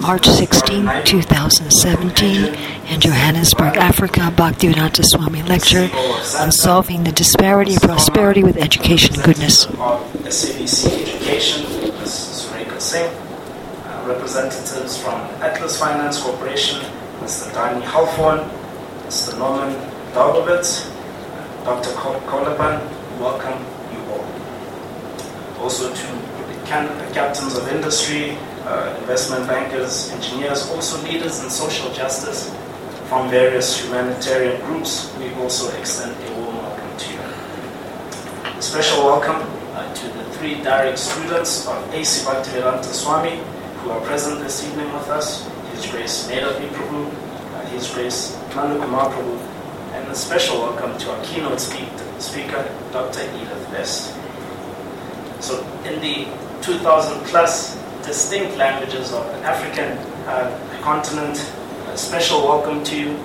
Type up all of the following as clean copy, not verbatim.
March 16, 2017, in Johannesburg, Africa, Bhaktivedanta Swami lecture on solving the disparity of prosperity with education goodness. SABC Education, Ms. Sureka Singh, representatives from Atlas Finance Corporation, Mr. Dani Halfon, Mr. Norman Daubowitz, Dr. Kolaban, welcome you all. Also to the captains of industry, investment bankers, engineers, also leaders in social justice from various humanitarian groups, we also extend a warm welcome to you. A special welcome to the 3 direct students of A.C. Bhaktivedanta Swami who are present this evening with us, His Grace Medhavi Prabhu, His Grace Nandakumar Prabhu, and a special welcome to our keynote speaker, Dr. Edith Best. So in the 2,000 plus distinct languages of the African continent, a special welcome to you.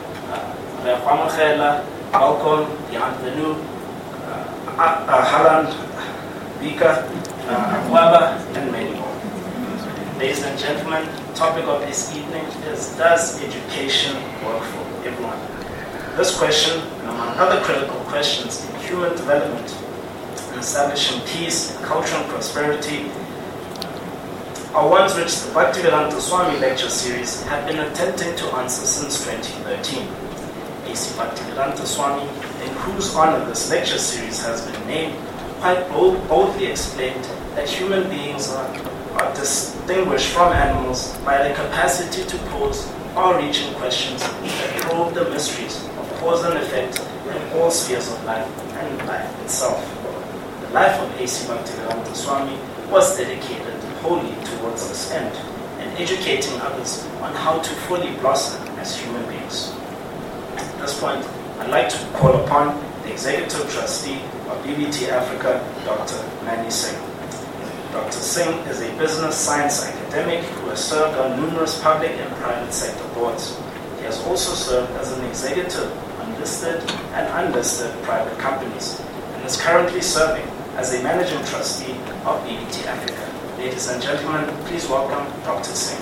Welcome, Bienvenue, Halan, Bika, Waba, and many more. Ladies and gentlemen, the topic of this evening is, does education work for everyone? This question, and among other critical questions in human development and establishing peace, culture, and prosperity, are ones which the Bhaktivedanta Swami lecture series have been attempting to answer since 2013. A.C. Bhaktivedanta Swami, in whose honor this lecture series has been named, quite boldly explained that human beings are distinguished from animals by their capacity to pose far-reaching questions that probe the mysteries of cause and effect in all spheres of life and life itself. The life of A.C. Bhaktivedanta Swami was dedicated wholly towards this end and educating others on how to fully blossom as human beings. At this point, I'd like to call upon the Executive Trustee of BBT Africa, Dr. Mani Singh. Dr. Singh is a business science academic who has served on numerous public and private sector boards. He has also served as an executive on listed and unlisted private companies and is currently serving as a managing trustee of BBT Africa. Ladies and gentlemen, please welcome Dr. Singh.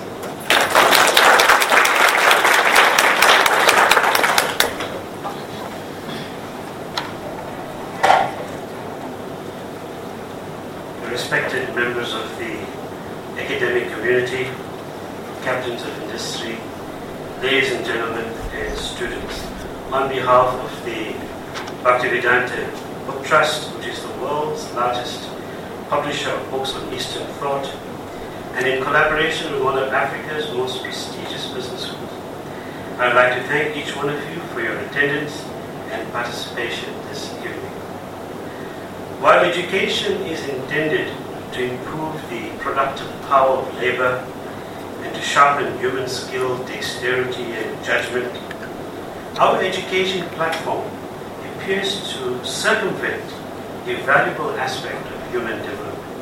Respected members of the academic community, captains of industry, ladies and gentlemen, and students, on behalf of the Bhaktivedanta Book Trust, which is the world's largest publisher of books on Eastern thought, and in collaboration with one of Africa's most prestigious business schools, I'd like to thank each one of you for your attendance and participation this evening. While education is intended to improve the productive power of labor and to sharpen human skill, dexterity, and judgment, our education platform appears to circumvent a valuable aspect of human development.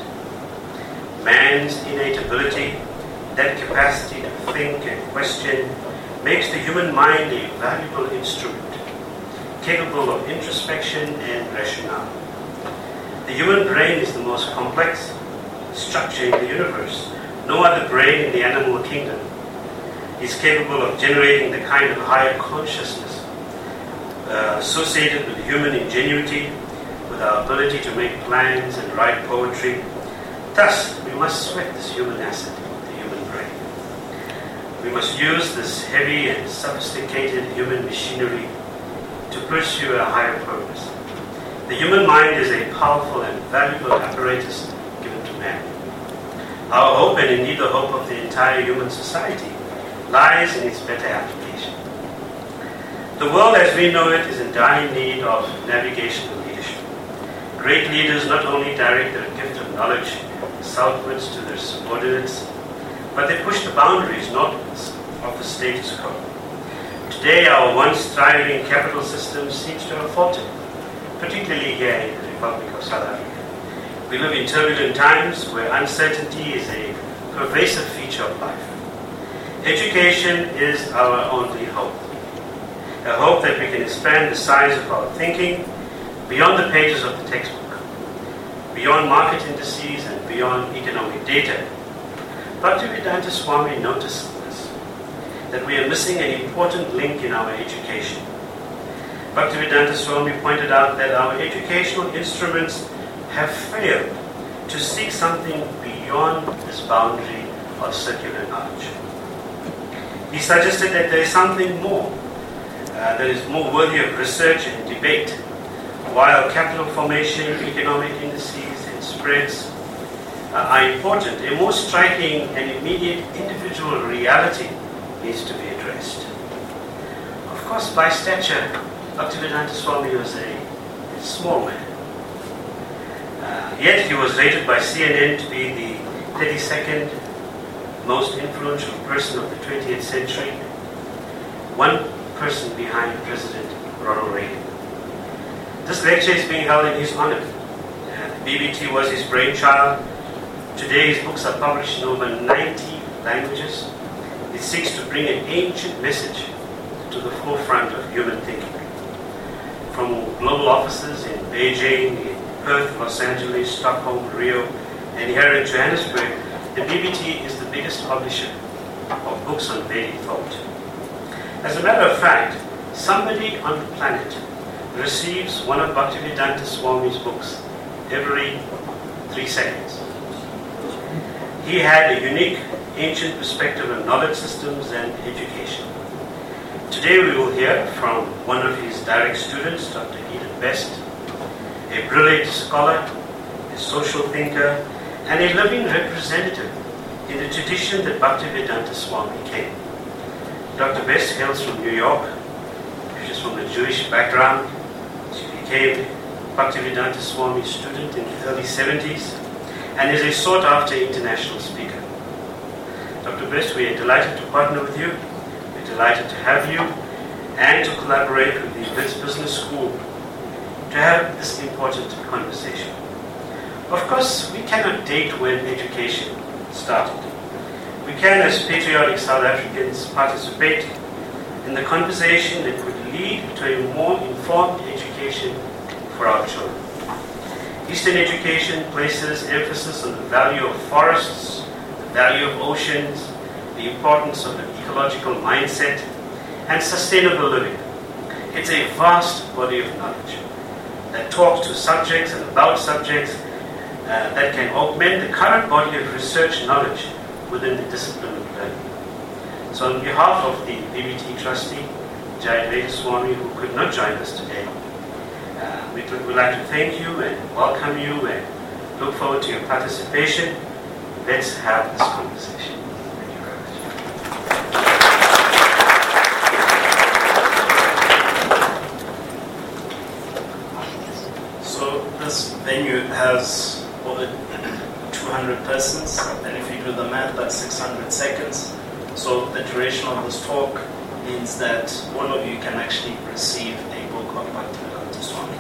Man's innate ability, that capacity to think and question, makes the human mind a valuable instrument, capable of introspection and rationale. The human brain is the most complex structure in the universe. No other brain in the animal kingdom is capable of generating the kind of higher consciousness associated with human ingenuity, with our ability to make plans and write poetry. Thus, we must sweat this human asset, the human brain. We must use this heavy and sophisticated human machinery to pursue a higher purpose. The human mind is a powerful and valuable apparatus given to man. Our hope, and indeed the hope of the entire human society, lies in its better application. The world as we know it is in dire need of navigational leadership. Great leaders not only direct their gift of knowledge southwards to their subordinates, but they push the boundaries northwards of the status quo. Today, our once thriving capital system seems to have faltered, particularly here in the Republic of South Africa. We live in turbulent times where uncertainty is a pervasive feature of life. Education is our only hope. A hope that we can expand the size of our thinking beyond the pages of the textbook, beyond market indices and beyond economic data. Bhaktivedanta Swami noticed this that we are missing an important link in our education. Bhaktivedanta Swami pointed out that our educational instruments have failed to seek something beyond this boundary of circular knowledge. He suggested that there is something more that is more worthy of research and debate. While capital formation, economic indices, and spreads are important, a more striking and immediate individual reality needs to be addressed. Of course, by stature, Bhaktivedanta Swami was a small man. Yet he was rated by CNN to be the 32nd most influential person of the 20th century, one person behind President Ronald Reagan. This lecture is being held in his honor. BBT was his brainchild. Today his books are published in over 90 languages. It seeks to bring an ancient message to the forefront of human thinking. From global offices in Beijing, in Perth, Los Angeles, Stockholm, Rio, and here in Johannesburg, the BBT is the biggest publisher of books on Vedic thought. As a matter of fact, somebody on the planet receives one of Bhaktivedanta Swami's books every 3 seconds. He had a unique ancient perspective on knowledge systems and education. Today we will hear from one of his direct students, Dr. Edith Best, a brilliant scholar, a social thinker, and a living representative in the tradition that Bhaktivedanta Swami came. Dr. Best hails from New York. She's from a Jewish background. She became Bhaktivedanta Swami's student in the early 70s and is a sought-after international speaker. Dr. Best, we are delighted to partner with you. We're delighted to have you and to collaborate with the Wits Business School to have this important conversation. Of course, we cannot date when education started. We can, as patriotic South Africans, participate in the conversation that would lead to a more informed education for our children. Eastern education places emphasis on the value of forests, the value of oceans, the importance of an ecological mindset, and sustainable living. It's a vast body of knowledge that talks to subjects and about subjects that can augment the current body of research knowledge within the discipline of learning. So on behalf of the BBT trustee, Jai Vedaswamy, who could not join us today, we'd like to thank you and welcome you and look forward to your participation. Let's have this conversation. Thank you very much. So this venue has over 200 persons, and if you do the math, that's 600 seconds. So the duration of this talk means that all of you can actually receive a book of Bhaktivedanta Swami.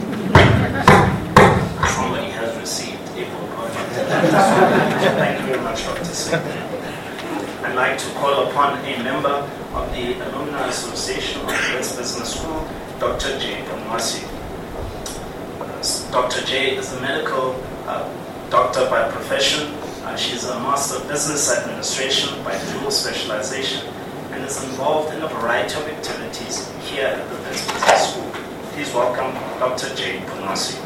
Somebody has received a book of Bhaktivedanta Swami. Thank you very much, Dr. Singh. I'd like to call upon a member of the Alumni Association of the Wits Business School, Dr. J. Ponwasi. Dr. J is a medical doctor by profession. She's a Master of Business Administration by dual specialization and is involved in a variety of activities here at the Wits Business School. Please welcome Dr. J. Ponwasi.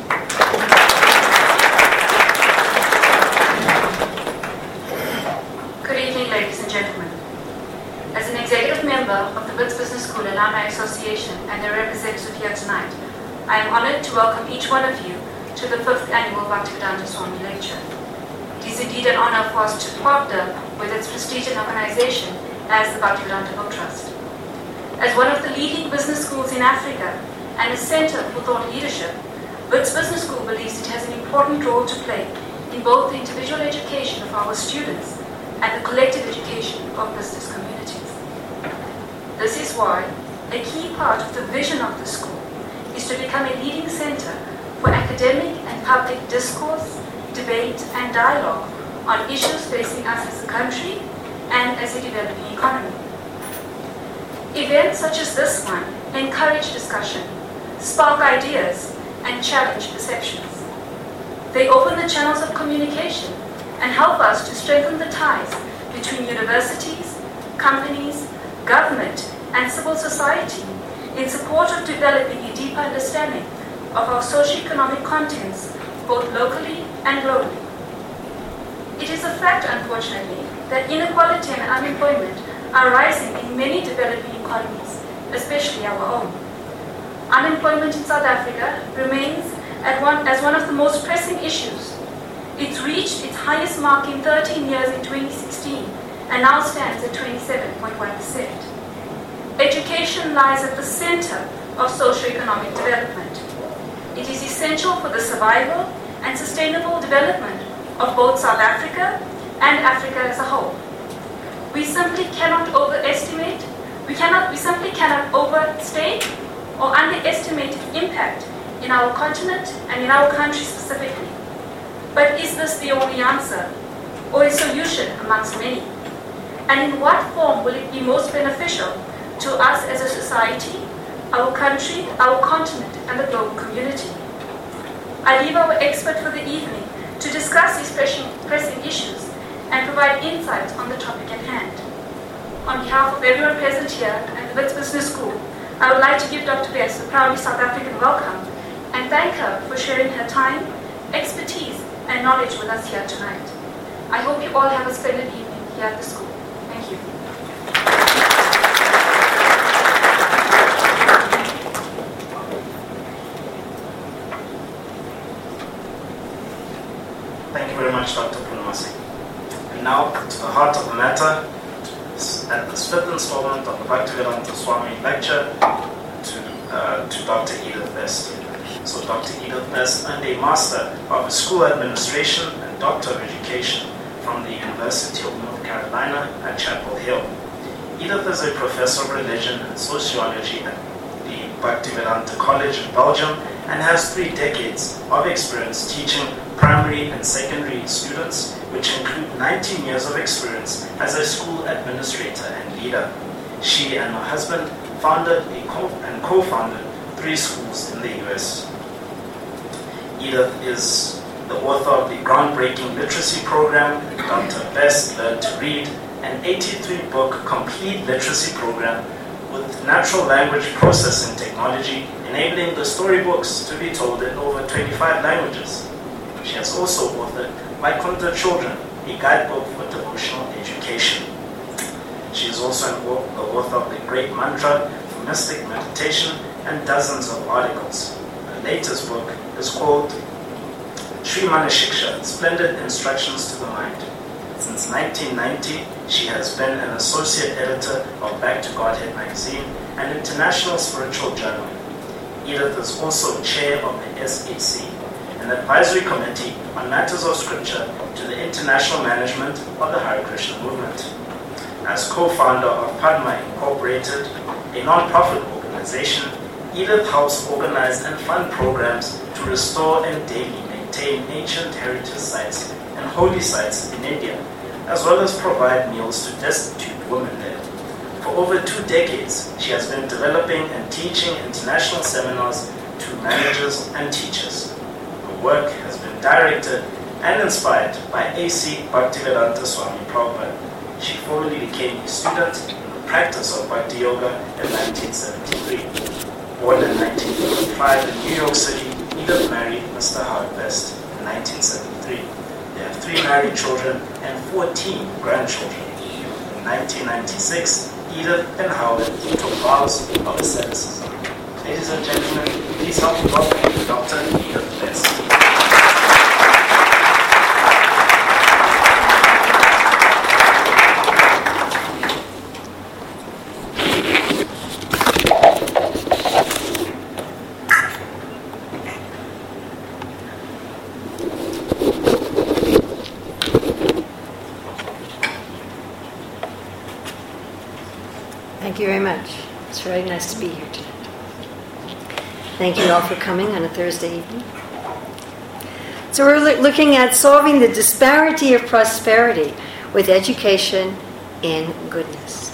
Good evening, ladies and gentlemen. As an executive member of the Wits Business School Alumni Association and their representative here tonight, I am honored to welcome each one of you to the 5th annual Bhaktivedanta Swami lecture. It is indeed an honor for us to partner with its prestigious organization as the Bhaktivedanta Book Trust. As one of the leading business schools in Africa and a center for thought leadership, Wits Business School believes it has an important role to play in both the individual education of our students and the collective education of business communities. This is why a key part of the vision of the school is to become a leading center for academic and public discourse, debate, and dialogue on issues facing us as a country and as a developing economy. Events such as this one encourage discussion, spark ideas, and challenge perceptions. They open the channels of communication and help us to strengthen the ties between universities, companies, government, and civil society in support of developing a deeper understanding of our socio-economic contents, both locally and globally. It is a fact, unfortunately, that inequality and unemployment are rising in many developing economies, especially our own. Unemployment in South Africa remains as one of the most pressing issues. It's reached its highest mark in 13 years in 2016 and now stands at 27.1%. Education lies at the center of socio-economic development. It is essential for the survival and sustainable development of both South Africa and Africa as a whole. We simply cannot overstate or underestimate its impact in our continent and in our country specifically. But is this the only answer, or a solution amongst many? And in what form will it be most beneficial to us as a society, our country, our continent, and the global community? I leave our expert for the evening to discuss these pressing issues and provide insights on the topic at hand. On behalf of everyone present here at the Wits Business School, I would like to give Dr. Bess a proudly South African welcome and thank her for sharing her time, expertise, and knowledge with us here tonight. I hope you all have a splendid evening here at the school. Thank you. Thank you very much, Dr. Purnamasi. And now, to the heart of the matter, at this fifth installment of the Bhaktivedanta Swami lecture to Dr. Edith Best. So Dr. Edith Best earned a Master of School Administration and Doctor of Education from the University of North Carolina at Chapel Hill. Edith is a professor of religion and sociology at the Bhaktivedanta College in Belgium and has 3 decades of experience teaching primary and secondary students, which include 19 years of experience as a school administrator and leader. She and her husband founded and co-founded 3 schools in the US. Edith is the author of the groundbreaking literacy program, Dr. Best Learn to Read, an 83-book complete literacy program with natural language processing technology, enabling the storybooks to be told in over 25 languages. She has also authored Vaikuntha Children, a guidebook for devotional education. She is also the author of the Great Mantra for Mystic Meditation and dozens of articles. Her latest book is called Sri Manashiksha, Splendid Instructions to the Mind. Since 1990, she has been an associate editor of Back to Godhead magazine and International Spiritual Journal. Edith is also chair of the SAC, an advisory committee on matters of scripture to the international management of the Hare Krishna movement. As co-founder of Padma Incorporated, a non-profit organization, Edith helps organize and fund programs to restore and daily maintain ancient heritage sites and holy sites in India, as well as provide meals to destitute women there. For over 2 decades, she has been developing and teaching international seminars to managers and teachers. Her work has been directed and inspired by A.C. Bhaktivedanta Swami Prabhupada. She formally became a student in the practice of Bhakti Yoga in 1973. Born in 1955 in New York City, Edith married Mr. Howard Best in 1973. They have 3 married children and 14 grandchildren. In 1996, Edith and Howard took vows of asceticism. Ladies and gentlemen, please help me welcome Dr. Edith Best. Thank you very much. It's very nice to be here tonight. Thank you all for coming on a Thursday evening. So we're looking at solving the disparity of prosperity with education in goodness.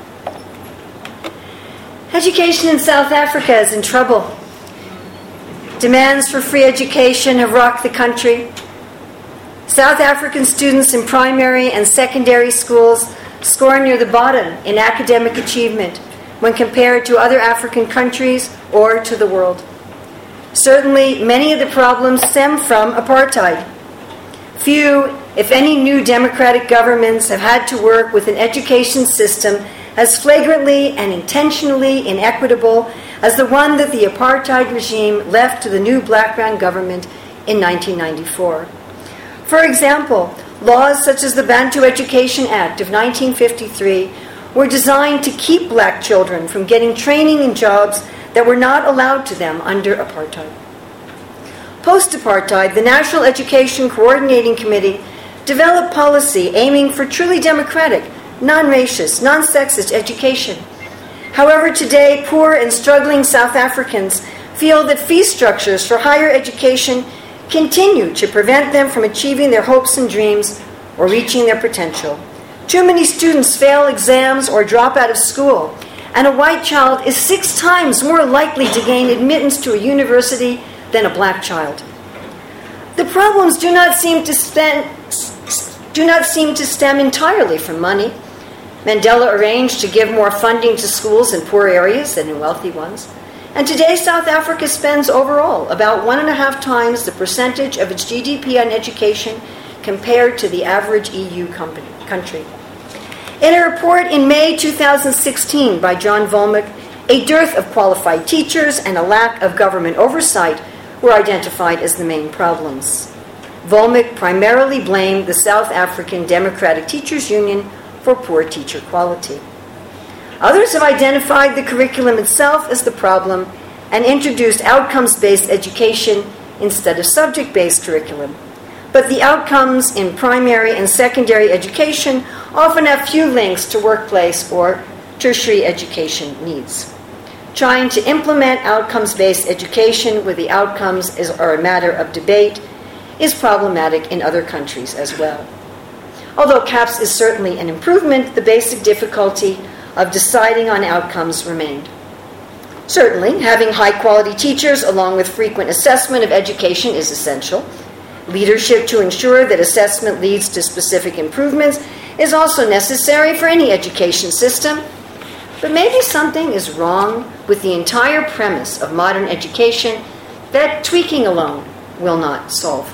Education in South Africa is in trouble. Demands for free education have rocked the country. South African students in primary and secondary schools score near the bottom in academic achievement when compared to other African countries or to the world. Certainly, many of the problems stem from apartheid. Few, if any, new democratic governments have had to work with an education system as flagrantly and intentionally inequitable as the one that the apartheid regime left to the new black-brown government in 1994. For example, laws such as the Bantu Education Act of 1953 were designed to keep black children from getting training in jobs that were not allowed to them under apartheid. Post-apartheid, the National Education Coordinating Committee developed policy aiming for truly democratic, non-racist, non-sexist education. However, today, poor and struggling South Africans feel that fee structures for higher education continue to prevent them from achieving their hopes and dreams or reaching their potential. Too many students fail exams or drop out of school, and a white child is 6 times more likely to gain admittance to a university than a black child. The problems do not seem to stem entirely from money. Mandela arranged to give more funding to schools in poor areas than in wealthy ones. And today, South Africa spends overall about 1.5 times the percentage of its GDP on education compared to the average EU country. In a report in May 2016 by John Volmack, a dearth of qualified teachers and a lack of government oversight were identified as the main problems. Volmack primarily blamed the South African Democratic Teachers Union for poor teacher quality. Others have identified the curriculum itself as the problem and introduced outcomes-based education instead of subject-based curriculum. But the outcomes in primary and secondary education often have few links to workplace or tertiary education needs. Trying to implement outcomes-based education where the outcomes are a matter of debate is problematic in other countries as well. Although CAPS is certainly an improvement, the basic difficulty of deciding on outcomes remained. Certainly, having high-quality teachers along with frequent assessment of education is essential. Leadership to ensure that assessment leads to specific improvements is also necessary for any education system. But maybe something is wrong with the entire premise of modern education that tweaking alone will not solve.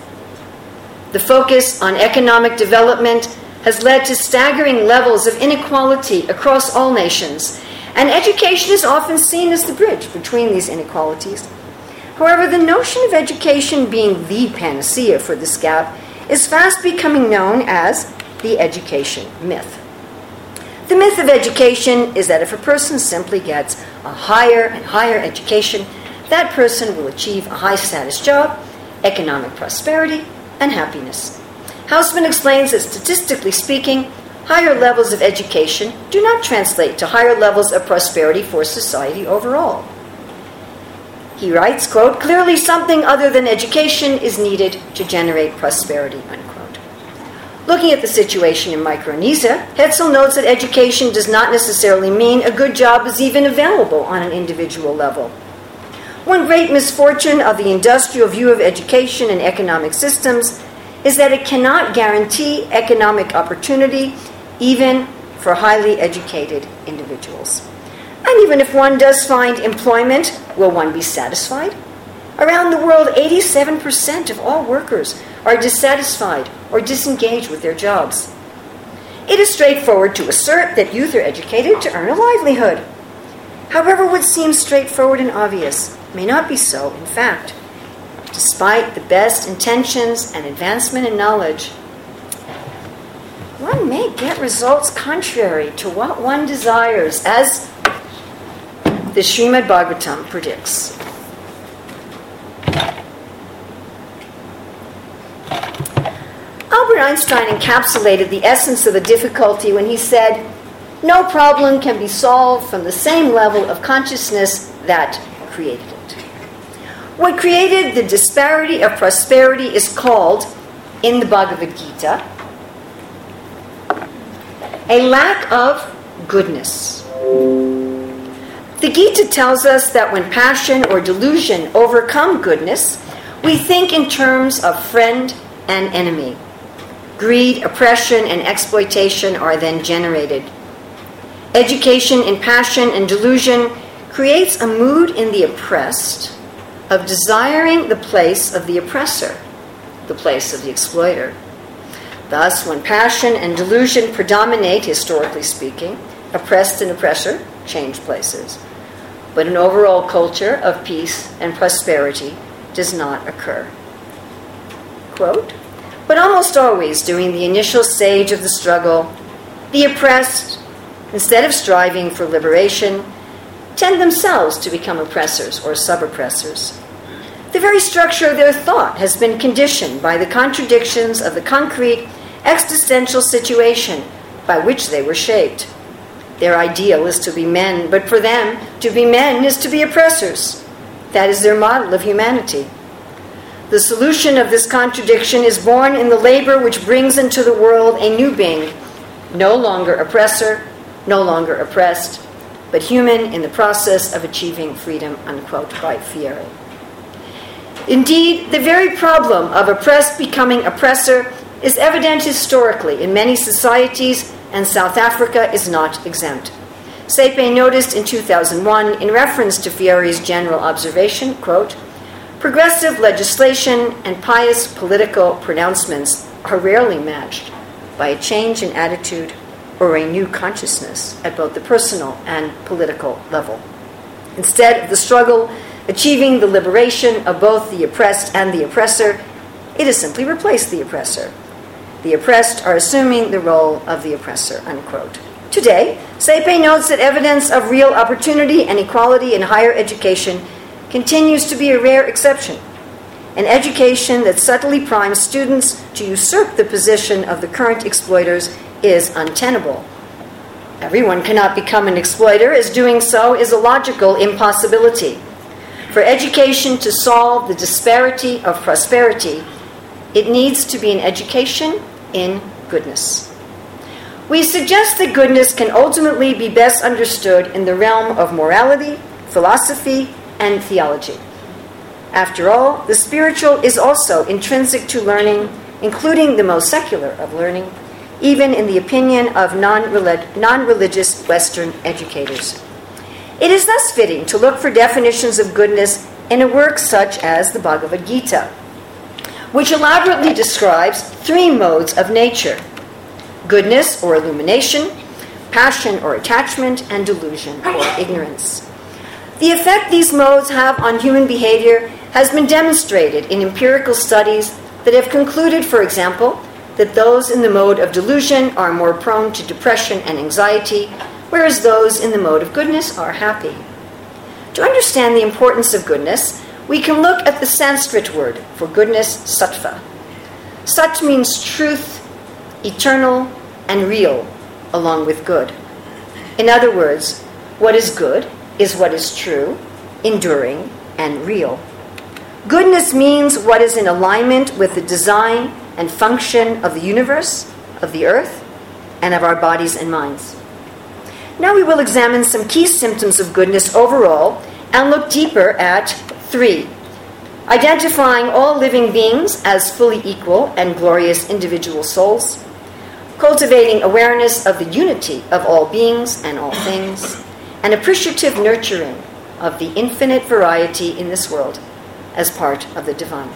The focus on economic development has led to staggering levels of inequality across all nations, and education is often seen as the bridge between these inequalities. However, the notion of education being the panacea for this gap is fast becoming known as the education myth. The myth of education is that if a person simply gets a higher and higher education, that person will achieve a high-status job, economic prosperity, and happiness. Hausman explains that statistically speaking, higher levels of education do not translate to higher levels of prosperity for society overall. He writes, quote, "Clearly something other than education is needed to generate prosperity," unquote. Looking at the situation in Micronesia, Hetzel notes that education does not necessarily mean a good job is even available on an individual level. One great misfortune of the industrial view of education and economic systems is that it cannot guarantee economic opportunity even for highly educated individuals. And even if one does find employment, will one be satisfied? Around the world, 87% of all workers are dissatisfied or disengaged with their jobs. It is straightforward to assert that youth are educated to earn a livelihood. However, what seems straightforward and obvious may not be so in fact. Despite the best intentions and advancement in knowledge, one may get results contrary to what one desires, as the Srimad Bhagavatam predicts. Albert Einstein encapsulated the essence of the difficulty when he said, "No problem can be solved from the same level of consciousness that created it." What created the disparity of prosperity is called, in the Bhagavad Gita, a lack of goodness. The Gita tells us that when passion or delusion overcome goodness, we think in terms of friend and enemy. greed, oppression, and exploitation are then generated. Education in passion and delusion creates a mood in the oppressed of desiring the place of the oppressor, the place of the exploiter. Thus, when passion and delusion predominate, historically speaking, oppressed and oppressor change places. But an overall culture of peace and prosperity does not occur. Quote, but almost always during the initial stage of the struggle, the oppressed, instead of striving for liberation, tend themselves to become oppressors or sub-oppressors. The very structure of their thought has been conditioned by the contradictions of the concrete existential situation by which they were shaped. Their ideal is to be men, but for them, to be men is to be oppressors. That is their model of humanity. The solution of this contradiction is born in the labor which brings into the world a new being, no longer oppressor, no longer oppressed, but human in the process of achieving freedom, unquote, by Freire. Indeed, the very problem of oppressed becoming oppressor is evident historically in many societies, and South Africa is not exempt. Sepe noticed in 2001, in reference to Freire's general observation, quote, progressive legislation and pious political pronouncements are rarely matched by a change in attitude or a new consciousness at both the personal and political level. Instead of the struggle achieving the liberation of both the oppressed and the oppressor, it has simply replaced the oppressor. The oppressed are assuming the role of the oppressor, unquote. Today, Sepe notes that evidence of real opportunity and equality in higher education continues to be a rare exception. An education that subtly primes students to usurp the position of the current exploiters is untenable. Everyone cannot become an exploiter, as doing so is a logical impossibility. For education to solve the disparity of prosperity, it needs to be an education in goodness. We suggest that goodness can ultimately be best understood in the realm of morality, philosophy, and theology. After all, the spiritual is also intrinsic to learning, including the most secular of learning, even in the opinion of non-religious Western educators. It is thus fitting to look for definitions of goodness in a work such as the Bhagavad Gita, which elaborately describes three modes of nature: goodness or illumination, passion or attachment, and delusion or ignorance. The effect these modes have on human behavior has been demonstrated in empirical studies that have concluded, for example, that those in the mode of delusion are more prone to depression and anxiety, whereas those in the mode of goodness are happy. To understand the importance of goodness, we can look at the Sanskrit word for goodness, sattva. Sat means truth, eternal, and real, along with good. In other words, what is good is what is true, enduring, and real. Goodness means what is in alignment with the design and function of the universe, of the earth, and of our bodies and minds. Now we will examine some key symptoms of goodness overall and look deeper at 3. Identifying all living beings as fully equal and glorious individual souls, cultivating awareness of the unity of all beings and all things, and appreciative nurturing of the infinite variety in this world as part of the divine.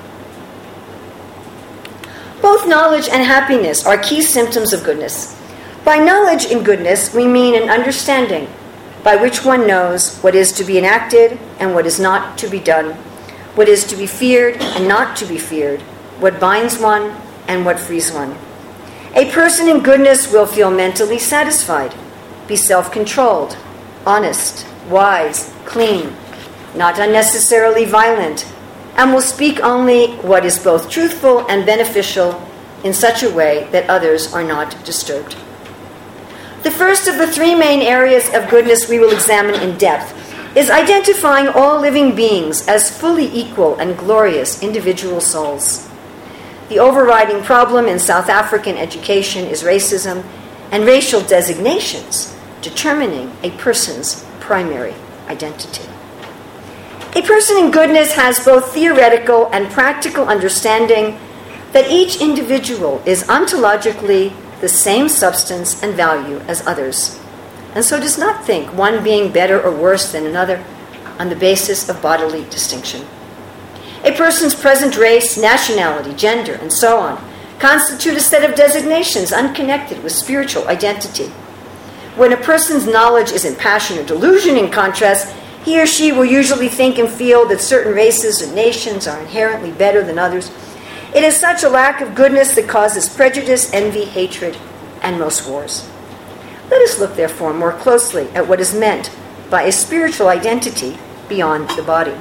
Both knowledge and happiness are key symptoms of goodness. By knowledge in goodness, we mean an understanding by which one knows what is to be enacted and what is not to be done, what is to be feared and not to be feared, what binds one and what frees one. A person in goodness will feel mentally satisfied, be self-controlled, honest, wise, clean, not unnecessarily violent, and will speak only what is both truthful and beneficial in such a way that others are not disturbed. The first of the 3 main areas of goodness we will examine in depth is identifying all living beings as fully equal and glorious individual souls. The overriding problem in South African education is racism and racial designations determining a person's primary identity. A person in goodness has both theoretical and practical understanding that each individual is ontologically the same substance and value as others, and so does not think one being better or worse than another on the basis of bodily distinction. A person's present race, nationality, gender, and so on constitute a set of designations unconnected with spiritual identity. When a person's knowledge is in passion or delusion, in contrast, he or she will usually think and feel that certain races or nations are inherently better than others. It is such a lack of goodness that causes prejudice, envy, hatred, and most wars. Let us look, therefore, more closely at what is meant by a spiritual identity beyond the body.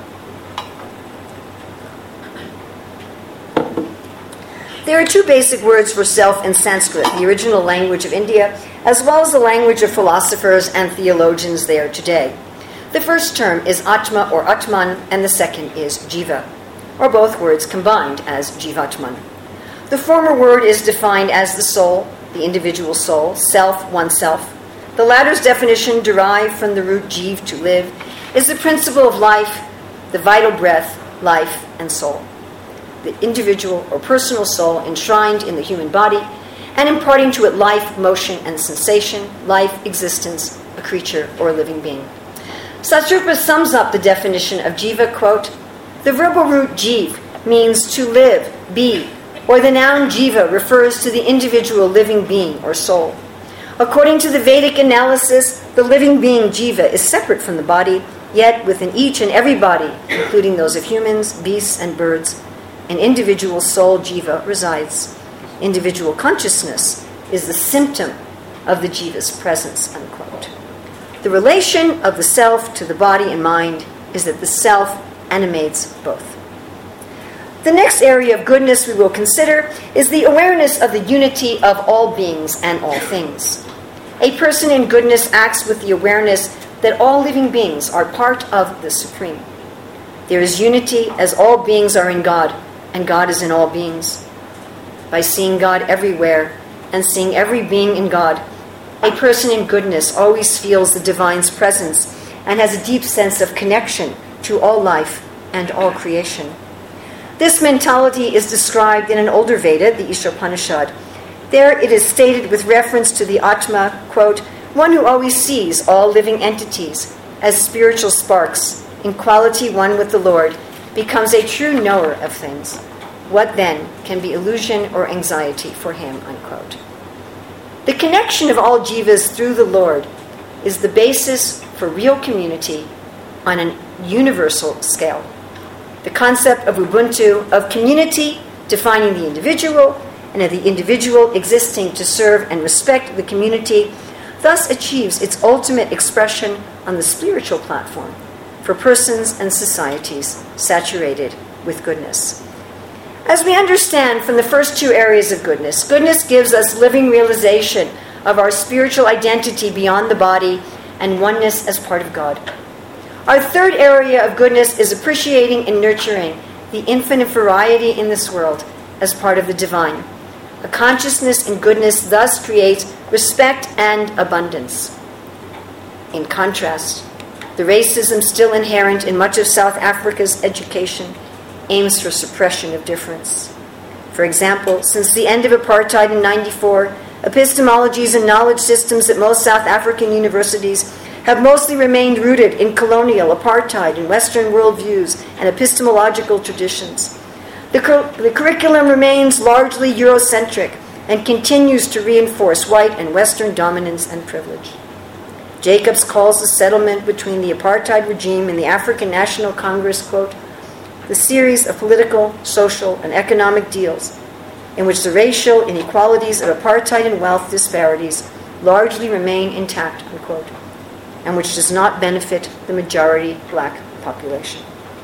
There are two basic words for self in Sanskrit, the original language of India, as well as the language of philosophers and theologians there today. The first term is Atma or Atman, and the second is Jiva, or both words combined as Jivatman. The former word is defined as the soul, the individual soul, self, oneself. The latter's definition, derived from the root jiv, to live, is the principle of life, the vital breath, life, and soul. The individual or personal soul enshrined in the human body and imparting to it life, motion, and sensation, life, existence, a creature, or a living being. Satsrupa sums up the definition of jiva, quote, "The verbal root jiv means to live, be, or the noun jiva refers to the individual living being or soul. According to the Vedic analysis, the living being jiva is separate from the body, yet within each and every body, including those of humans, beasts, and birds, an individual soul jiva resides. Individual consciousness is the symptom of the jiva's presence," unquote. The relation of the self to the body and mind is that the self animates both. The next area of goodness we will consider is the awareness of the unity of all beings and all things. A person in goodness acts with the awareness that all living beings are part of the Supreme. There is unity as all beings are in God, and God is in all beings. By seeing God everywhere and seeing every being in God, a person in goodness always feels the divine's presence and has a deep sense of connection to all life and all creation. This mentality is described in an older Veda, the Ishopanishad. There it is stated with reference to the Atma, quote, "One who always sees all living entities as spiritual sparks, in quality one with the Lord, becomes a true knower of things. What then can be illusion or anxiety for him," unquote. The connection of all jivas through the Lord is the basis for real community on a universal scale. The concept of Ubuntu, of community defining the individual, and of the individual existing to serve and respect the community, thus achieves its ultimate expression on the spiritual platform for persons and societies saturated with goodness. As we understand from the first two areas of goodness, goodness gives us living realization of our spiritual identity beyond the body and oneness as part of God. Our third area of goodness is appreciating and nurturing the infinite variety in this world as part of the divine. A consciousness in goodness thus creates respect and abundance. In contrast, the racism still inherent in much of South Africa's education aims for suppression of difference. For example, since the end of apartheid in 1994, epistemologies and knowledge systems at most South African universities have mostly remained rooted in colonial, apartheid, and Western worldviews and epistemological traditions. The curriculum remains largely Eurocentric and continues to reinforce white and Western dominance and privilege. Jacobs calls the settlement between the apartheid regime and the African National Congress, quote, "the series of political, social, and economic deals in which the racial inequalities of apartheid and wealth disparities largely remain intact," unquote, and which does not benefit the majority black population.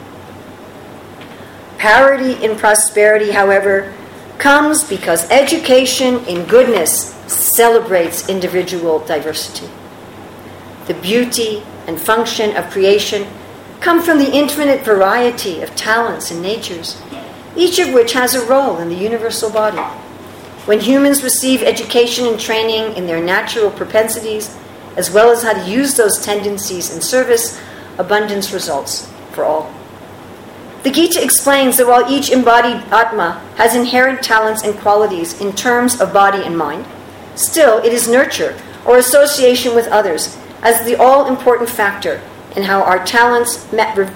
Parity in prosperity, however, comes because education in goodness celebrates individual diversity. The beauty and function of creation come from the infinite variety of talents and natures, each of which has a role in the universal body. When humans receive education and training in their natural propensities, as well as how to use those tendencies in service, abundance results for all. The Gita explains that while each embodied Atma has inherent talents and qualities in terms of body and mind, still it is nurture or association with others as the all-important factor in how our talents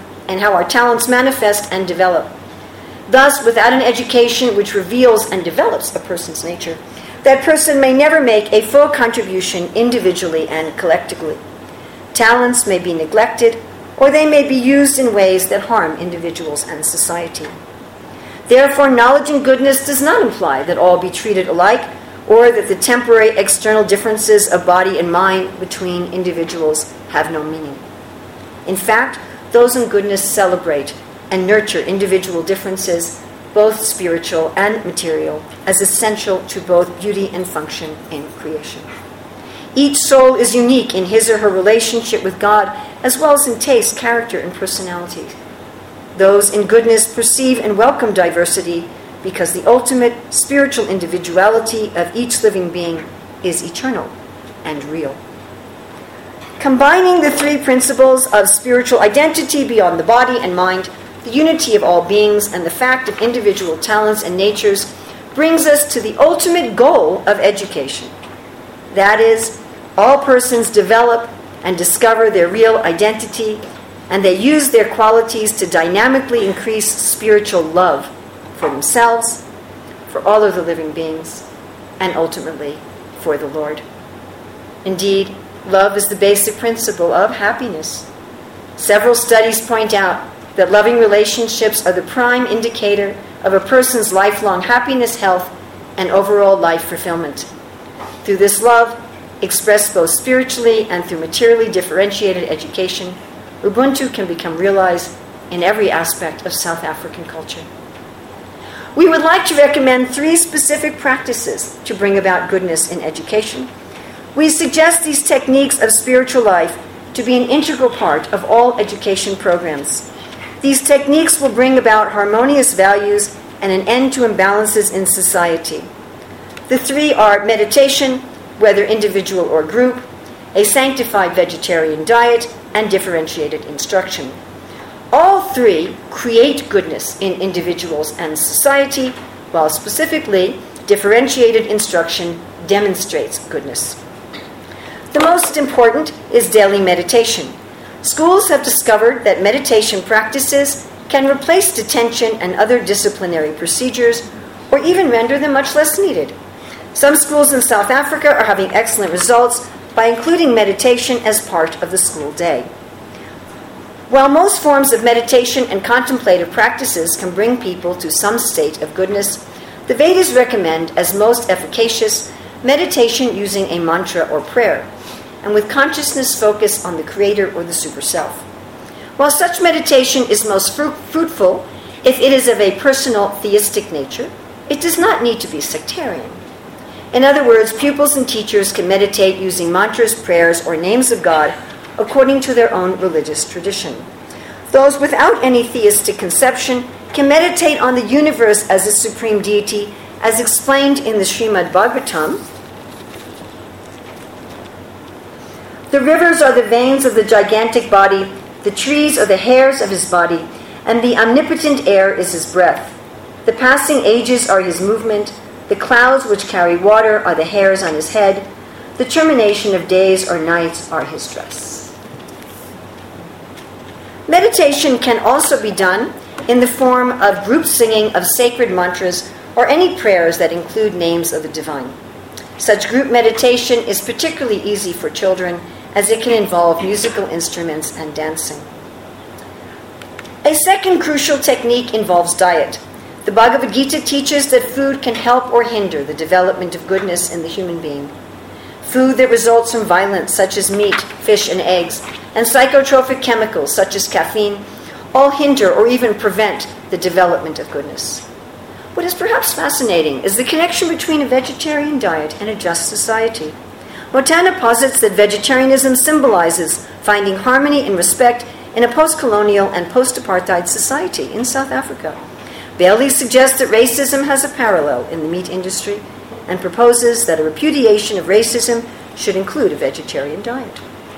manifest and develop. Thus, without an education which reveals and develops a person's nature, that person may never make a full contribution individually and collectively. Talents may be neglected, or they may be used in ways that harm individuals and society. Therefore, knowledge and goodness does not imply that all be treated alike, or that the temporary external differences of body and mind between individuals have no meaning. In fact, those in goodness celebrate and nurture individual differences, both spiritual and material, as essential to both beauty and function in creation. Each soul is unique in his or her relationship with God, as well as in taste, character, and personality. Those in goodness perceive and welcome diversity because the ultimate spiritual individuality of each living being is eternal and real. Combining the three principles of spiritual identity beyond the body and mind, the unity of all beings, and the fact of individual talents and natures brings us to the ultimate goal of education. That is, all persons develop and discover their real identity, and they use their qualities to dynamically increase spiritual love for themselves, for all of the living beings, and ultimately for the Lord. Indeed, love is the basic principle of happiness. Several studies point out that loving relationships are the prime indicator of a person's lifelong happiness, health, and overall life fulfillment. Through this love, expressed both spiritually and through materially differentiated education, Ubuntu can become realized in every aspect of South African culture. We would like to recommend 3 specific practices to bring about goodness in education. We suggest these techniques of spiritual life to be an integral part of all education programs. These techniques will bring about harmonious values and an end to imbalances in society. The 3 are meditation, whether individual or group, a sanctified vegetarian diet, and differentiated instruction. All 3 create goodness in individuals and society, while specifically differentiated instruction demonstrates goodness. The most important is daily meditation. Schools have discovered that meditation practices can replace detention and other disciplinary procedures, or even render them much less needed. Some schools in South Africa are having excellent results by including meditation as part of the school day. While most forms of meditation and contemplative practices can bring people to some state of goodness, the Vedas recommend as most efficacious meditation using a mantra or prayer, and with consciousness focus on the Creator or the Super Self. While such meditation is most fruitful if it is of a personal theistic nature, it does not need to be sectarian. In other words, pupils and teachers can meditate using mantras, prayers, or names of God according to their own religious tradition. Those without any theistic conception can meditate on the universe as a supreme deity, as explained in the Srimad Bhagavatam. The rivers are the veins of the gigantic body, the trees are the hairs of his body, and the omnipotent air is his breath. The passing ages are his movement, the clouds which carry water are the hairs on his head, the termination of days or nights are his dress. Meditation can also be done in the form of group singing of sacred mantras or any prayers that include names of the divine. Such group meditation is particularly easy for children as it can involve musical instruments and dancing. A second crucial technique involves diet. The Bhagavad Gita teaches that food can help or hinder the development of goodness in the human being. Food that results from violence, such as meat, fish, and eggs, and psychotropic chemicals, such as caffeine, all hinder or even prevent the development of goodness. What is perhaps fascinating is the connection between a vegetarian diet and a just society. Motana posits that vegetarianism symbolizes finding harmony and respect in a post-colonial and post-apartheid society in South Africa. Bailey suggests that racism has a parallel in the meat industry and proposes that a repudiation of racism should include a vegetarian diet.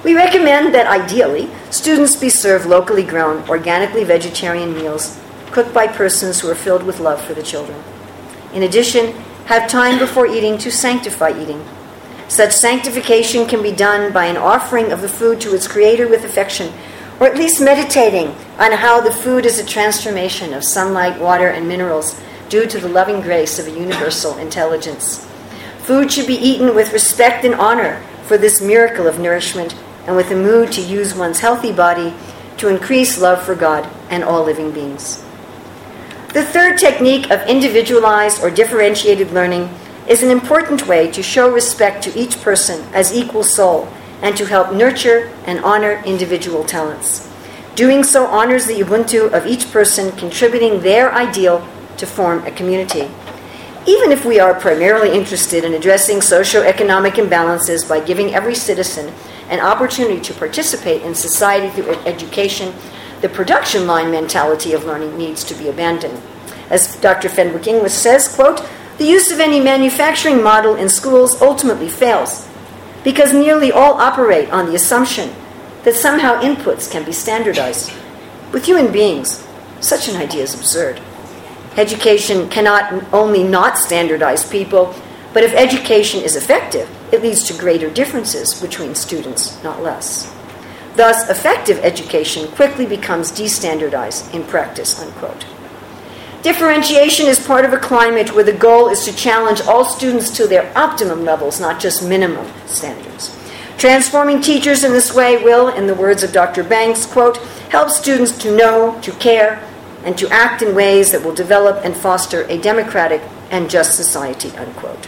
We recommend that ideally, students be served locally grown, organically vegetarian meals cooked by persons who are filled with love for the children. In addition, have time before eating to sanctify eating. Such sanctification can be done by an offering of the food to its creator with affection, or at least meditating on how the food is a transformation of sunlight, water, and minerals due to the loving grace of a universal intelligence. Food should be eaten with respect and honor for this miracle of nourishment, and with a mood to use one's healthy body to increase love for God and all living beings. The third technique of individualized or differentiated learning is an important way to show respect to each person as equal soul and to help nurture and honor individual talents. Doing so honors the Ubuntu of each person contributing their ideal to form a community. Even if we are primarily interested in addressing socio-economic imbalances by giving every citizen an opportunity to participate in society through education, the production line mentality of learning needs to be abandoned. As Dr. Fenwick English says, quote, "The use of any manufacturing model in schools ultimately fails because nearly all operate on the assumption that somehow inputs can be standardized. With human beings, such an idea is absurd. Education cannot only not standardize people, but if education is effective, it leads to greater differences between students, not less. Thus, effective education quickly becomes destandardized in practice," unquote. Differentiation is part of a climate where the goal is to challenge all students to their optimum levels, not just minimum standards. Transforming teachers in this way will, in the words of Dr. Banks, quote, "help students to know, to care, and to act in ways that will develop and foster a democratic and just society," unquote.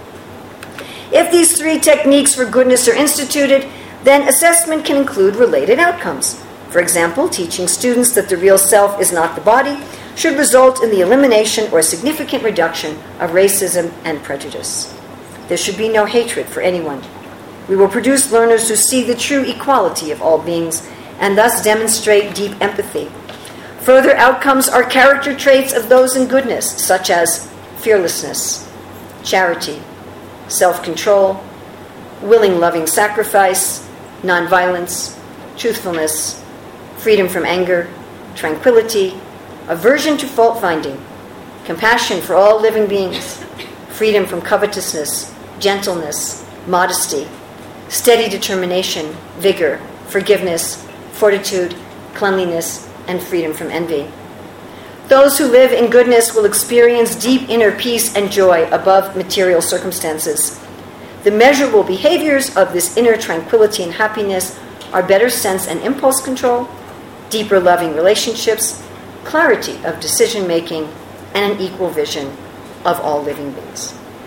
If these three techniques for goodness are instituted, then assessment can include related outcomes. For example, teaching students that the real self is not the body should result in the elimination or significant reduction of racism and prejudice. There should be no hatred for anyone. We will produce learners who see the true equality of all beings and thus demonstrate deep empathy. Further outcomes are character traits of those in goodness, such as fearlessness, charity, self-control, willing, loving sacrifice, nonviolence, truthfulness, freedom from anger, tranquility, aversion to fault-finding, compassion for all living beings, freedom from covetousness, gentleness, modesty, steady determination, vigor, forgiveness, fortitude, cleanliness, and freedom from envy. Those who live in goodness will experience deep inner peace and joy above material circumstances. The measurable behaviors of this inner tranquility and happiness are better sense and impulse control, deeper loving relationships, clarity of decision-making, and an equal vision of all living beings.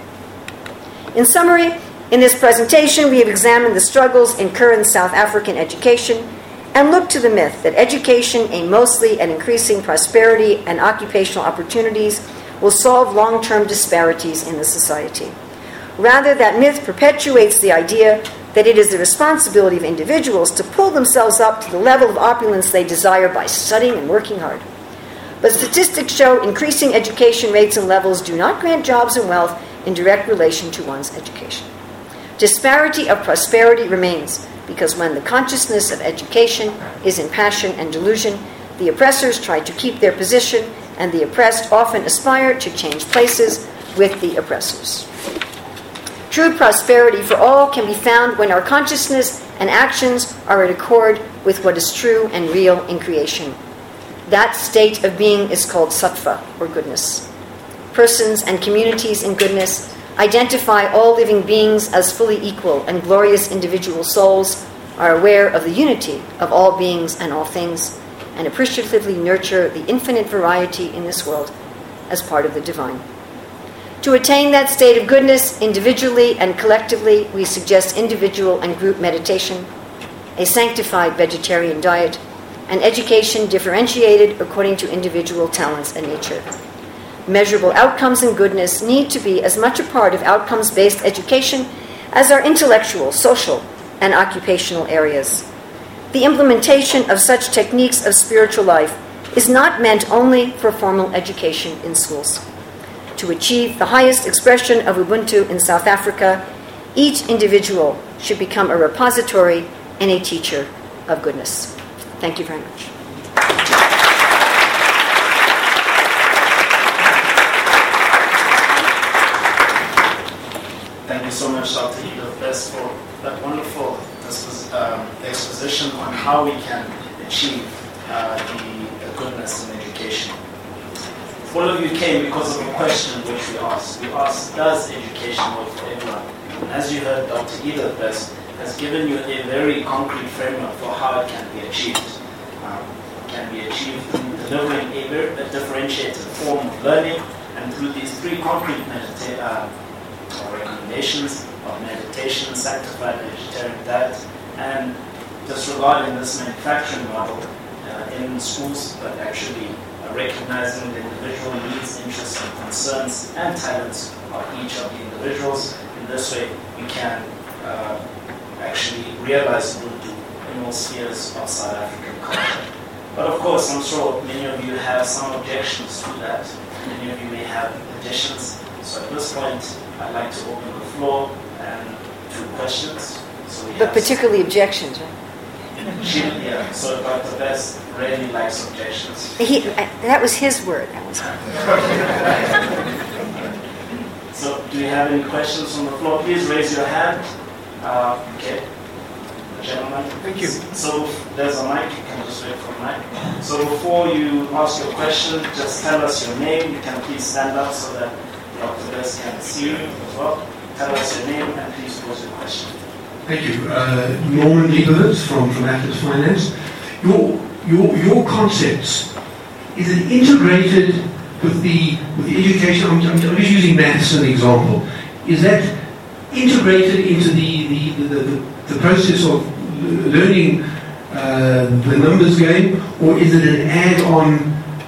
In summary, in this presentation, we have examined the struggles in current South African education and looked to the myth that education aimed mostly at increasing prosperity and occupational opportunities will solve long-term disparities in the society. Rather, that myth perpetuates the idea that it is the responsibility of individuals to pull themselves up to the level of opulence they desire by studying and working hard. But statistics show increasing education rates and levels do not grant jobs and wealth in direct relation to one's education. Disparity of prosperity remains because when the consciousness of education is in passion and delusion, the oppressors try to keep their position, and the oppressed often aspire to change places with the oppressors. True prosperity for all can be found when our consciousness and actions are in accord with what is true and real in creation. That state of being is called sattva, or goodness. Persons and communities in goodness identify all living beings as fully equal and glorious individual souls, are aware of the unity of all beings and all things, and appreciatively nurture the infinite variety in this world as part of the divine. To attain that state of goodness individually and collectively, we suggest individual and group meditation, a sanctified vegetarian diet, and education differentiated according to individual talents and nature. Measurable outcomes in goodness need to be as much a part of outcomes-based education as our intellectual, social, and occupational areas. The implementation of such techniques of spiritual life is not meant only for formal education in schools. To achieve the highest expression of Ubuntu in South Africa, each individual should become a repository and a teacher of goodness. Thank you very much. Thank you so much, Dr. Edith Best, for that wonderful exposition on how we can achieve the goodness in education. All of you came because of a question which we asked. We asked, does education work for everyone? And as you heard, Dr. Edith Best has given you a very concrete framework for how it can be achieved. It can be achieved through delivering a differentiated form of learning, and through these three concrete recommendations of meditation, sanctified vegetarian diet, and disregarding this manufacturing model in schools, but actually recognizing the individual needs, interests, and concerns and talents of each of the individuals. In this way, we can actually realize Ubuntu in all spheres of South African culture. But of course, I'm sure many of you have some objections to that. Many of you may have additions. So at this point, I'd like to open the floor and to questions. But particularly objections, right? Yeah, so Dr. Best really likes objections. That was his word. So do you have any questions from the floor? Please raise your hand. Okay. Gentlemen. Thank you. So there's a mic. You can just wait for a mic. So before you ask your question, just tell us your name. You can please stand up so that Dr. Best can see you as well. Tell us your name and please pose your question. Thank you. Norman Lieberts from Atlas Finance. Your concepts, is it integrated with the education? I'm just using maths as an example. Is that integrated into the process of learning the numbers game, or is it an add-on,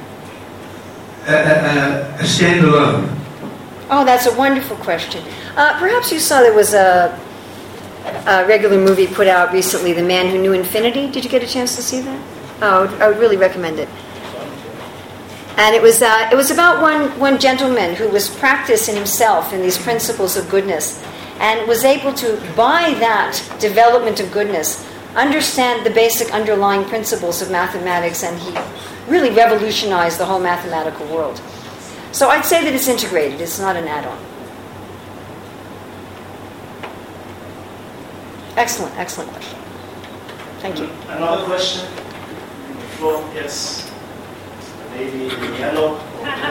a standalone? Oh, that's a wonderful question. Perhaps you saw there was a regular movie put out recently, The Man Who Knew Infinity. Did you get a chance to see that? Oh, I would really recommend it. And it was about one gentleman who was practicing himself in these principles of goodness, and was able to, by that development of goodness, understand the basic underlying principles of mathematics, and he really revolutionized the whole mathematical world. So I'd say that it's integrated. It's not an add-on. Excellent question. Thank you. Another question? On the floor, yes. The lady in yellow.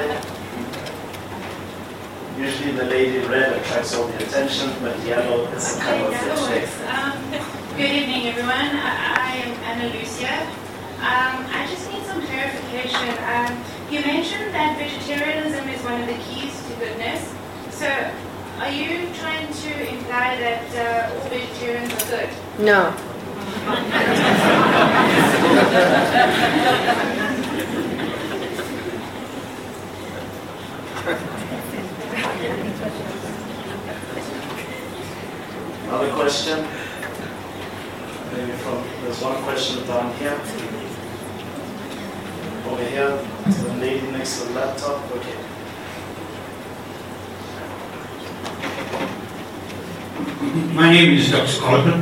Usually the lady in red attracts all the attention, but yellow is the color of the day. Good evening, everyone. I am Anna Lucia. I just need some clarification. You mentioned that vegetarianism is one of the keys to goodness. So, are you trying to imply that all vegetarians are good? No. Another question? Maybe there's one question down here. Over here, to the lady next to the laptop. Okay. My name is Dr. Colton.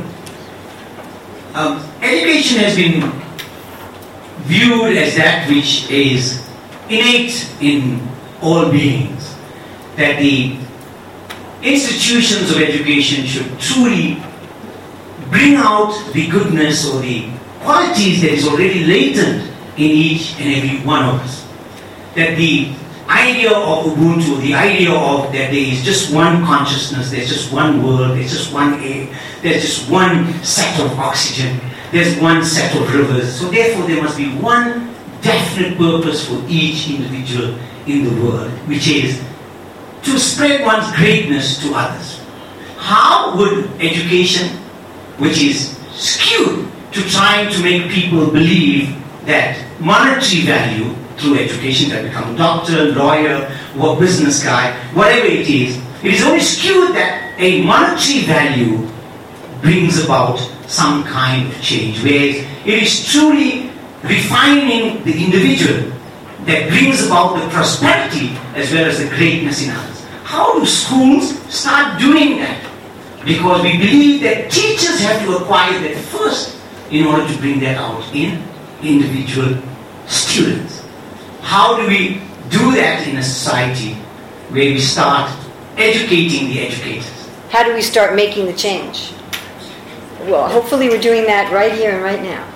Education has been viewed as that which is innate in all beings, that the institutions of education should truly bring out the goodness or the qualities that is already latent in each and every one of us. That the idea of Ubuntu, the idea of that there is just one consciousness, there's just one world, there's just one air, there's just one set of oxygen, there's one set of rivers. So therefore there must be one definite purpose for each individual in the world, which is to spread one's greatness to others. How would education, which is skewed to trying to make people believe that monetary value through education, that become a doctor, lawyer, or business guy, whatever it is only skewed that a monetary value brings about some kind of change, whereas it is truly refining the individual that brings about the prosperity as well as the greatness in others. How do schools start doing that? because we believe that teachers have to acquire that first in order to bring that out in individual students. How do we do that in a society where we start educating the educators? How do we start making the change? Well, hopefully we're doing that right here and right now.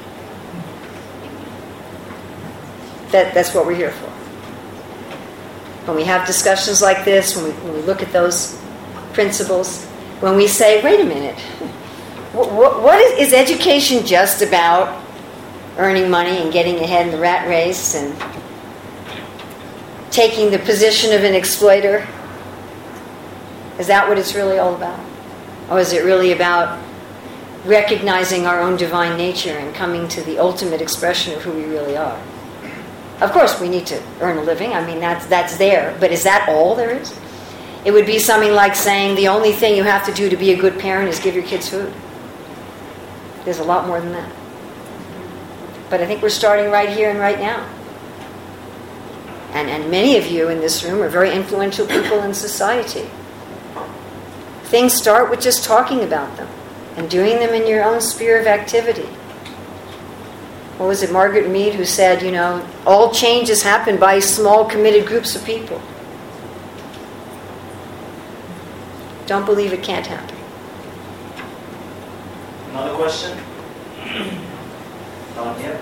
That's what we're here for. When we have discussions like this, when we look at those principles, when we say, wait a minute, what is education just about earning money and getting ahead in the rat race and taking the position of an exploiter? Is that what it's really all about? Or is it really about recognizing our own divine nature and coming to the ultimate expression of who we really are? Of course, we need to earn a living. I mean, that's there. But is that all there is? It would be something like saying the only thing you have to do to be a good parent is give your kids food. There's a lot more than that. But I think we're starting right here and right now. And many of you in this room are very influential people in society. Things start with just talking about them and doing them in your own sphere of activity. What was it, Margaret Mead, who said, all changes happen by small committed groups of people. Don't believe it can't happen. Another question? Down here.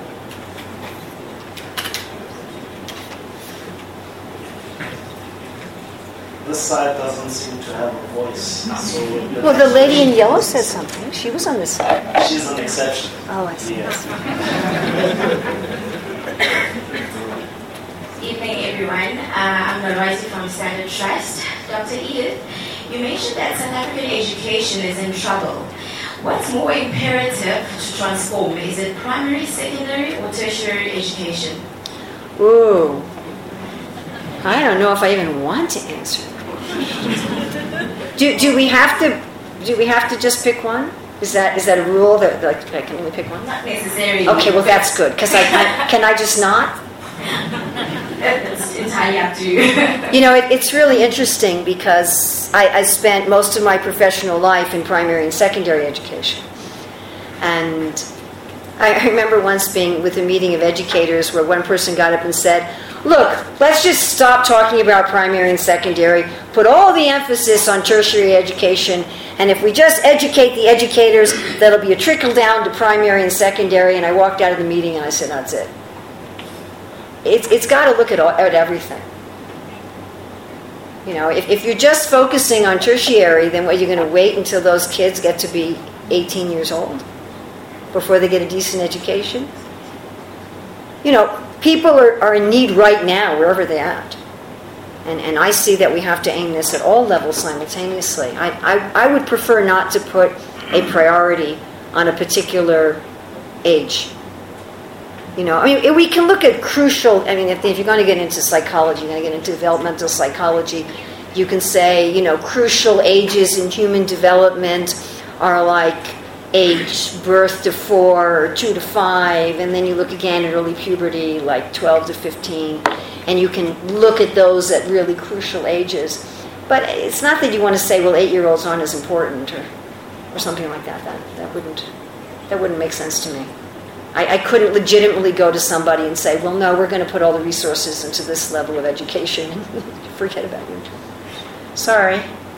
This side doesn't seem to have a voice. So well, the lady in yellow said something. She was on this side. She's an exception. Oh, I see. Yes. Evening, everyone. I'm Nolwazi from Standard Trust. Dr. Edith, you mentioned that South African education is in trouble. What's more imperative to transform? Is it primary, secondary, or tertiary education? Ooh. I don't know if I even want to answer. Do we have to just pick one? Is that a rule that I can only pick one? Not necessarily. Okay, well that's good because can I just not? It's entirely up to you. It's really interesting because I spent most of my professional life in primary and secondary education, and I remember once being with a meeting of educators where one person got up and said, look, let's just stop talking about primary and secondary, put all the emphasis on tertiary education, and if we just educate the educators, that'll be a trickle down to primary and secondary. And I walked out of the meeting and I said, that's it. It's got to look at everything. If you're just focusing on tertiary, then what, you're going to wait until those kids get to be 18 years old before they get a decent education? People are in need right now, wherever they're at. And I see that we have to aim this at all levels simultaneously. I would prefer not to put a priority on a particular age. We can look at crucial, if you're going to get into psychology, you're going to get into developmental psychology, you can say, crucial ages in human development are like age birth to 4 or 2 to 5, and then you look again at early puberty, like 12 to 15, and you can look at those at really crucial ages. But it's not that you want to say, well, 8-year-olds aren't as important or something like that. That wouldn't make sense to me. I couldn't legitimately go to somebody and say, well, no, we're going to put all the resources into this level of education and forget about you. Sorry.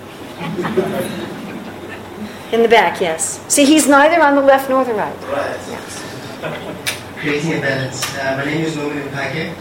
In the back, yes. See, he's neither on the left nor the right. Right. Yes. Creating a balance. My name is Norman Mpake.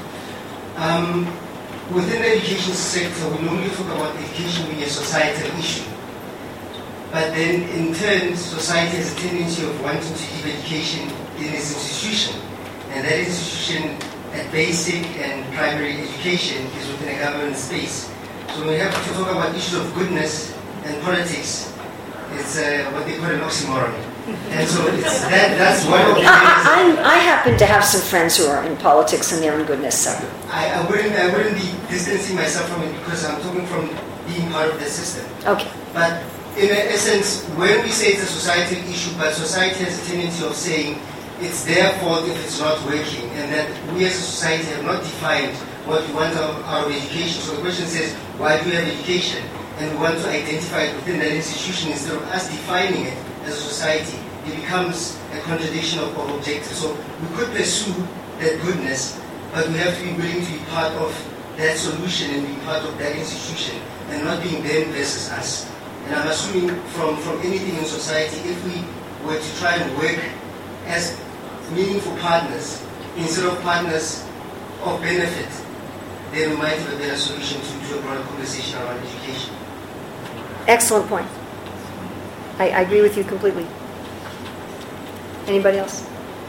Within the education sector, we normally talk about education being a societal issue. But then, in turn, society has a tendency of wanting to keep education in its institution. And that institution at basic and primary education is within a government space. So when we have to talk about issues of goodness and politics, it's what they call an oxymoron. And so that's one of the things. I happen to have some friends who are in politics and they're in goodness, so. I wouldn't be distancing myself from it because I'm talking from being part of the system. Okay. But in essence, when we say it's a societal issue, but society has a tendency of saying it's their fault if it's not working, and that we as a society have not defined what we want out of education. So the question says, why do we have education? and we want to identify it within that institution instead of us defining it as a society, it becomes a contradiction of objectives. So we could pursue that goodness, but we have to be willing to be part of that solution and be part of that institution, and not being them versus us. And I'm assuming from anything in society, if we were to try and work as meaningful partners instead of partners of benefit, then we might have a better solution to a broader conversation around education. Excellent point. I agree with you completely. Anybody else?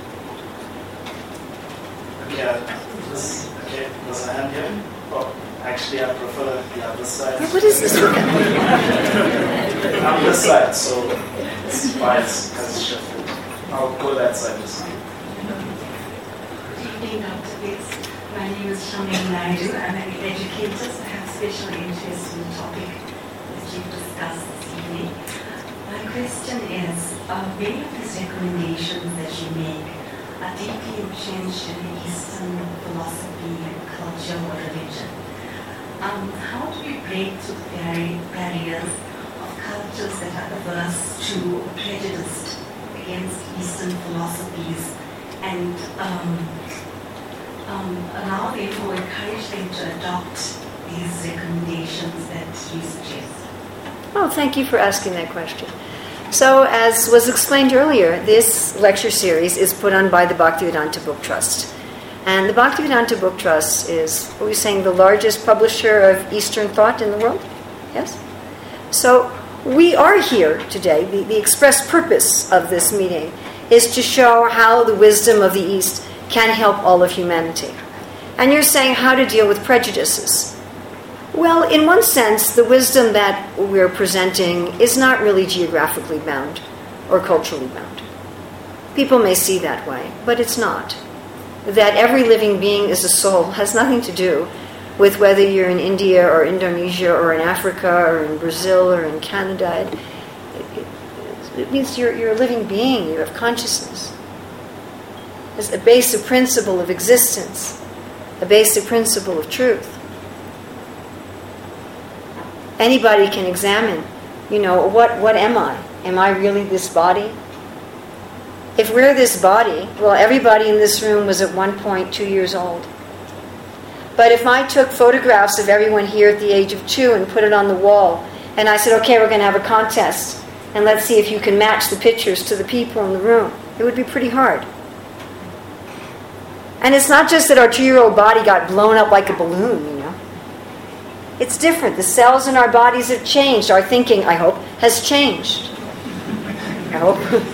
Yeah, this hand here. Oh, actually, I prefer the other side. What is this? I'm this side, so it's why it's shifted. I'll go that side this time. Good evening, Dr. Biggs. My name is Shamil Naidu. I'm an educator, so I have special interest in the topic that you've discussed this evening. My question is, many of these recommendations that you make are deeply entrenched in the Eastern philosophy, culture, or religion. How do we break through the barriers of cultures that are averse to or prejudiced against Eastern philosophies and allow, therefore, encourage them to adopt these recommendations that you suggest? Oh, thank you for asking that question. So, as was explained earlier, this lecture series is put on by the Bhaktivedanta Book Trust. And the Bhaktivedanta Book Trust is, what were we saying, the largest publisher of Eastern thought in the world? Yes? So, we are here today. The express purpose of this meeting is to show how the wisdom of the East can help all of humanity. And you're saying how to deal with prejudices. Well, in one sense, the wisdom that we're presenting is not really geographically bound or culturally bound. People may see that way, but it's not. That every living being is a soul has nothing to do with whether you're in India or Indonesia or in Africa or in Brazil or in Canada. It means you're a living being, you have consciousness. It's a basic principle of existence, a basic principle of truth. Anybody can examine, what am I? Am I really this body? If we're this body, well, everybody in this room was at one point 2 years old. But if I took photographs of everyone here at the age of 2 and put it on the wall, and I said, okay, we're going to have a contest, and let's see if you can match the pictures to the people in the room, it would be pretty hard. And it's not just that our 2-year-old body got blown up like a balloon, It's different. The cells in our bodies have changed. Our thinking, I hope, has changed. I hope.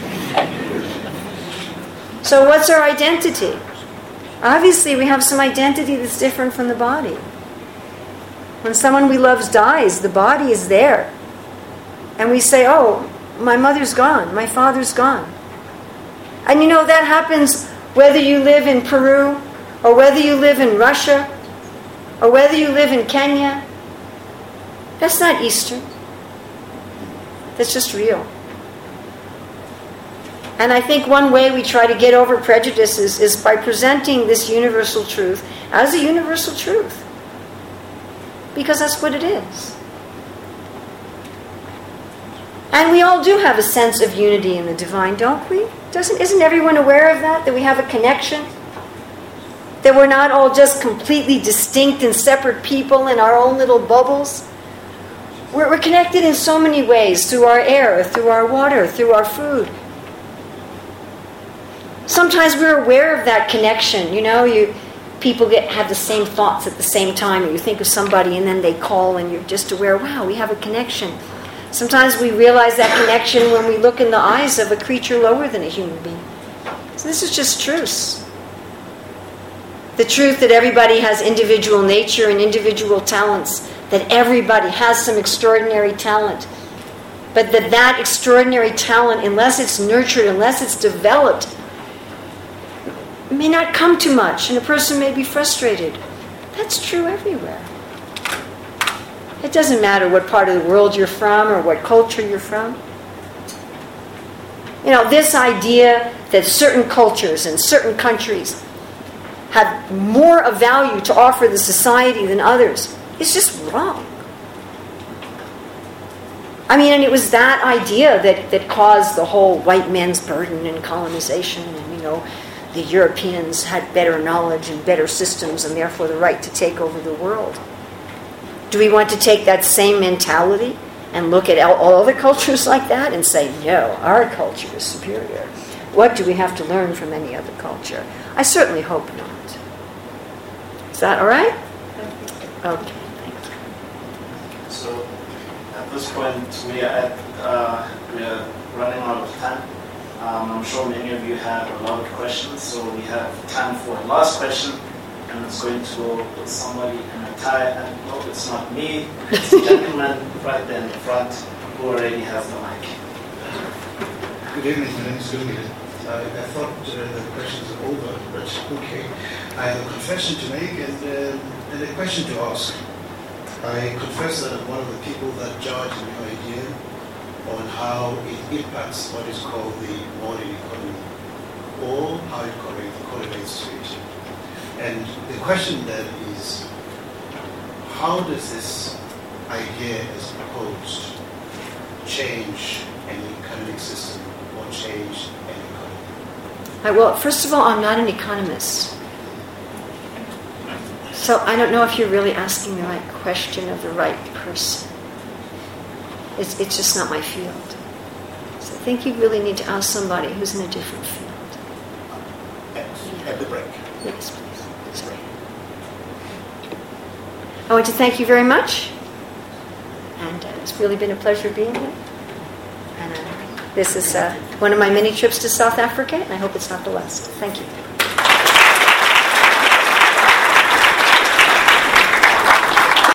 So what's our identity? Obviously, we have some identity that's different from the body. When someone we love dies, the body is there. And we say, oh, my mother's gone, my father's gone. And that happens whether you live in Peru, or whether you live in Russia, or whether you live in Kenya. That's not Eastern. That's just real. And I think one way we try to get over prejudices is by presenting this universal truth as a universal truth. Because that's what it is. And we all do have a sense of unity in the divine, don't we? Isn't everyone aware of that? That we have a connection? That we're not all just completely distinct and separate people in our own little bubbles? We're connected in so many ways, through our air, through our water, through our food. Sometimes we're aware of that connection. People have the same thoughts at the same time, or you think of somebody and then they call and you're just aware, wow, we have a connection. Sometimes we realize that connection when we look in the eyes of a creature lower than a human being. So this is just truth. The truth that everybody has individual nature and individual talents, that everybody has some extraordinary talent, but that extraordinary talent, unless it's nurtured, unless it's developed, may not come to much, and a person may be frustrated. That's true everywhere. It doesn't matter what part of the world you're from or what culture you're from. This idea that certain cultures and certain countries have more of value to offer the society than others is just wrong. I mean, and it was that idea that caused the whole white man's burden in colonization, and the Europeans had better knowledge and better systems and therefore the right to take over the world. Do we want to take that same mentality and look at all other cultures like that and say, no, our culture is superior? What do we have to learn from any other culture? I certainly hope not. Is that all right? Okay, thank you. So at this point, we are running out of time. I'm sure many of you have a lot of questions, so we have time for a last question, and it's going to go with somebody in a tie. And no, it's not me. It's the gentleman right there in the front who already has the mic. Good evening, my name is Lumiere. I thought the questions are over, but okay. I have a confession to make and a question to ask. I confess that I'm one of the people that judge the idea on how it impacts what is called the modern economy, or how it correlates to it. And the question then is, how does this idea as proposed change an economic system or change an economy? Well, first of all, I'm not an economist. So I don't know if you're really asking the right question of the right person. It's just not my field. So I think you really need to ask somebody who's in a different field. At the break. Yes, please. Sorry. I want to thank you very much. And it's really been a pleasure being here. And this is one of my many trips to South Africa, and I hope it's not the last. Thank you.